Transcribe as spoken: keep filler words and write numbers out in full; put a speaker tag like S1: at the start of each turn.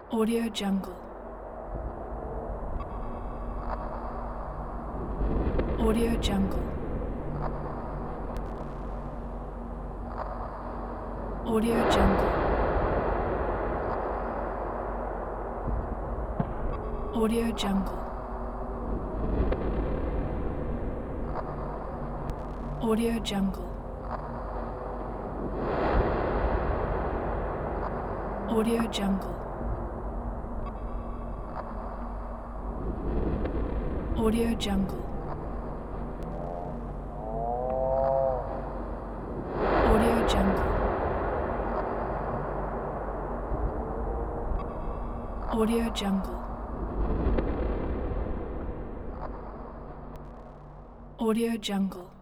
S1: Audio Jungle. Audio Jungle. Audio Jungle. Audio Jungle. Audio Jungle. Audio Jungle. Audio Jungle. Audio Jungle. Audio Jungle. Audio Jungle.